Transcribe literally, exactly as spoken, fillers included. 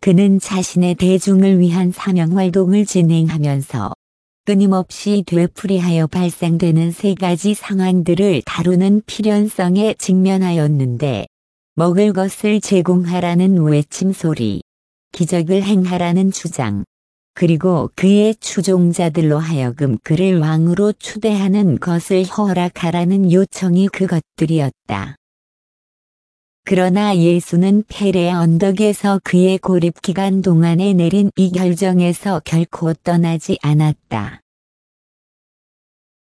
그는 자신의 대중을 위한 사명활동을 진행하면서 끊임없이 되풀이하여 발생되는 세 가지 상황들을 다루는 필연성에 직면하였는데, 먹을 것을 제공하라는 외침 소리, 기적을 행하라는 주장, 그리고 그의 추종자들로 하여금 그를 왕으로 추대하는 것을 허락하라는 요청이 그것들이었다. 그러나 예수는 페레 언덕에서 그의 고립기간 동안에 내린 이 결정에서 결코 떠나지 않았다.